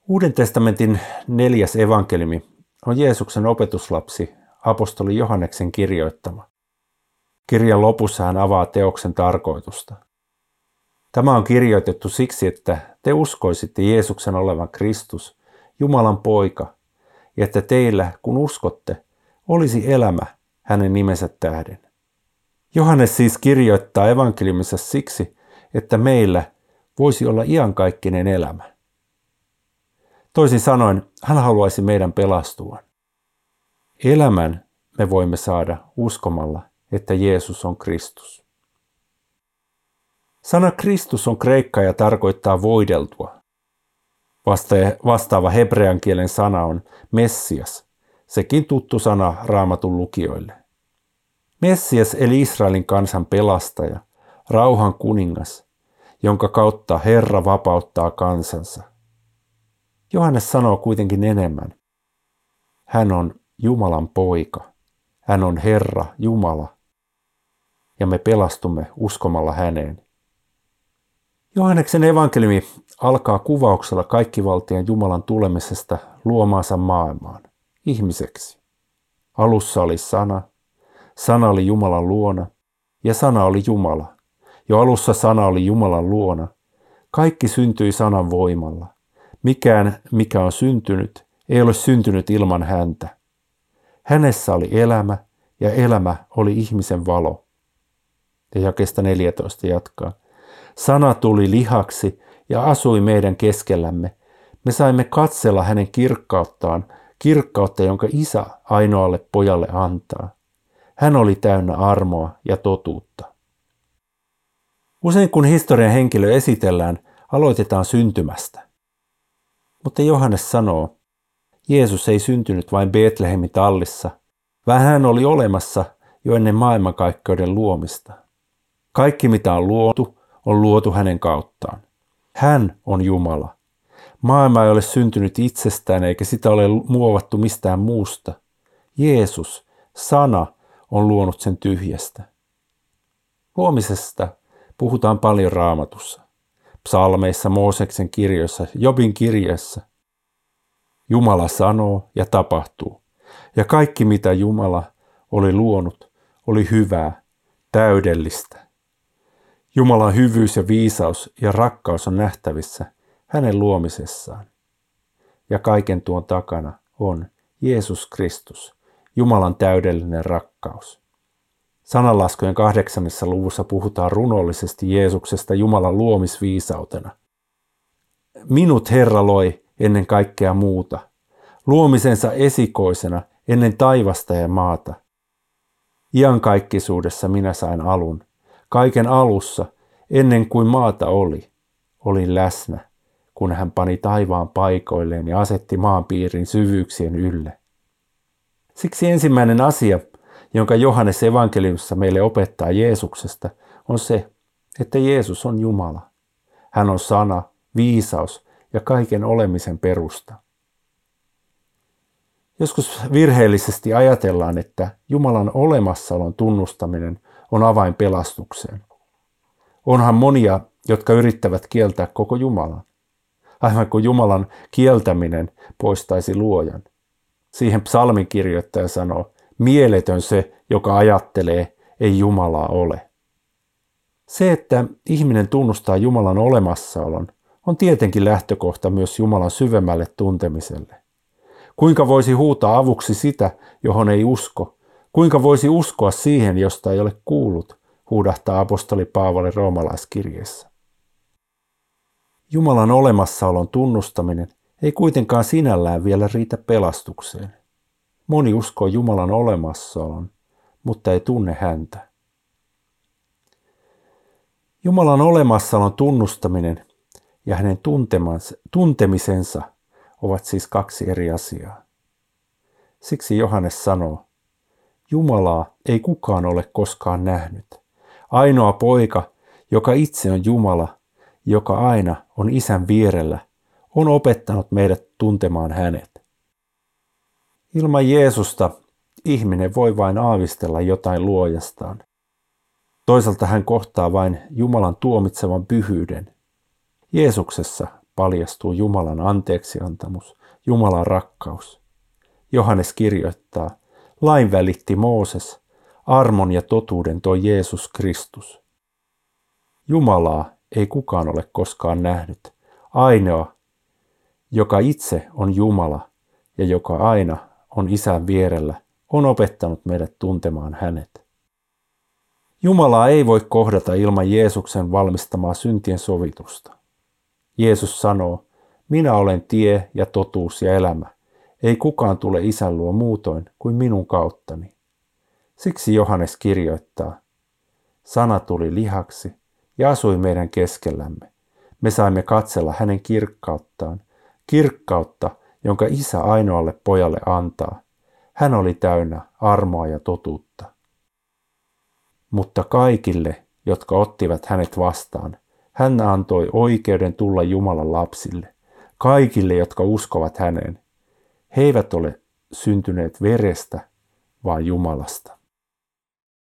Uuden testamentin 4. evankeliumi on Jeesuksen opetuslapsi apostoli Johanneksen kirjoittama. Kirjan lopussa hän avaa teoksen tarkoitusta. Tämä on kirjoitettu siksi, että te uskoisitte Jeesuksen olevan Kristus, Jumalan poika, ja että teillä, kun uskotte, olisi elämä hänen nimensä tähden. Johannes siis kirjoittaa evankeliumissa siksi, että meillä voisi olla iankaikkinen elämä. Toisin sanoen, hän haluaisi meidän pelastuvan. Elämän me voimme saada uskomalla, että Jeesus on Kristus. Sana Kristus on kreikkaa ja tarkoittaa voideltua. Vastaava hebrean kielen sana on Messias, sekin tuttu sana Raamatun lukijoille. Messias eli Israelin kansan pelastaja, rauhan kuningas, jonka kautta Herra vapauttaa kansansa. Johannes sanoo kuitenkin enemmän. Hän on Jumalan poika, hän on Herra Jumala, ja me pelastumme uskomalla häneen. Johanneksen evankeliumi alkaa kuvauksella kaikkivaltiaan Jumalan tulemisesta luomaansa maailmaan, ihmiseksi. Alussa oli sana, sana oli Jumalan luona, ja sana oli Jumala. Jo alussa sana oli Jumalan luona. Kaikki syntyi sanan voimalla. Mikään, mikä on syntynyt, ei ole syntynyt ilman häntä. Hänessä oli elämä, ja elämä oli ihmisen valo. Ja jakeesta 14 jatkaa. Sana tuli lihaksi ja asui meidän keskellämme. Me saimme katsella hänen kirkkauttaan, kirkkautta, jonka Isä ainoalle pojalle antaa. Hän oli täynnä armoa ja totuutta. Usein kun historian henkilö esitellään, aloitetaan syntymästä. Mutta Johannes sanoo, Jeesus ei syntynyt vain Betlehemin tallissa, vaan hän oli olemassa jo ennen maailmankaikkeuden luomista. Kaikki mitä on luotu hänen kauttaan. Hän on Jumala. Maailma ei ole syntynyt itsestään eikä sitä ole muovattu mistään muusta. Jeesus, sana, on luonut sen tyhjästä. Luomisesta puhutaan paljon Raamatussa. Psalmeissa, Mooseksen kirjoissa, Jobin kirjeessä. Jumala sanoo ja tapahtuu. Ja kaikki mitä Jumala oli luonut oli hyvää, täydellistä. Jumalan hyvyys ja viisaus ja rakkaus on nähtävissä hänen luomisessaan. Ja kaiken tuon takana on Jeesus Kristus, Jumalan täydellinen rakkaus. Sananlaskujen 8. luvussa puhutaan runollisesti Jeesuksesta Jumalan luomisviisautena. Minut Herra loi ennen kaikkea muuta, luomisensa esikoisena ennen taivasta ja maata. Iankaikkisuudessa minä sain alun. Kaiken alussa, ennen kuin maata olin läsnä, kun hän pani taivaan paikoilleen ja asetti maanpiirin syvyyksien ylle. Siksi ensimmäinen asia, jonka Johannes evankeliumissa meille opettaa Jeesuksesta, on se, että Jeesus on Jumala. Hän on sana, viisaus ja kaiken olemisen perusta. Joskus virheellisesti ajatellaan, että Jumalan olemassaolon tunnustaminen on avain pelastukseen. Onhan monia, jotka yrittävät kieltää koko Jumalan. Aivan kuin Jumalan kieltäminen poistaisi luojan. Siihen psalmin kirjoittaja sanoo, mieletön se, joka ajattelee, ei Jumalaa ole. Se, että ihminen tunnustaa Jumalan olemassaolon, on tietenkin lähtökohta myös Jumalan syvemmälle tuntemiselle. Kuinka voisi huutaa avuksi sitä, johon ei usko? Kuinka voisi uskoa siihen, josta ei ole kuullut, huudahtaa apostoli Paavali roomalaiskirjeessä. Jumalan olemassaolon tunnustaminen ei kuitenkaan sinällään vielä riitä pelastukseen. Moni uskoo Jumalan olemassaolon, mutta ei tunne häntä. Jumalan olemassaolon tunnustaminen ja hänen tuntemisensa ovat siis kaksi eri asiaa. Siksi Johannes sanoo, Jumalaa ei kukaan ole koskaan nähnyt. Ainoa poika, joka itse on Jumala, joka aina on Isän vierellä, on opettanut meidät tuntemaan hänet. Ilman Jeesusta ihminen voi vain aavistella jotain luojastaan. Toisaalta hän kohtaa vain Jumalan tuomitsevan pyhyyden. Jeesuksessa paljastuu Jumalan anteeksiantamus, Jumalan rakkaus. Johannes kirjoittaa, lain välitti Mooses, armon ja totuuden toi Jeesus Kristus. Jumalaa ei kukaan ole koskaan nähnyt. Ainoa, joka itse on Jumala ja joka aina on Isän vierellä, on opettanut meidät tuntemaan hänet. Jumalaa ei voi kohdata ilman Jeesuksen valmistamaa syntien sovitusta. Jeesus sanoo, minä olen tie ja totuus ja elämä. Ei kukaan tule Isän luo muutoin kuin minun kauttani. Siksi Johannes kirjoittaa, sana tuli lihaksi ja asui meidän keskellämme. Me saimme katsella hänen kirkkauttaan, kirkkautta, jonka Isä ainoalle pojalle antaa. Hän oli täynnä armoa ja totuutta. Mutta kaikille, jotka ottivat hänet vastaan, hän antoi oikeuden tulla Jumalan lapsille. Kaikille, jotka uskovat häneen. He eivät ole syntyneet verestä, vaan Jumalasta.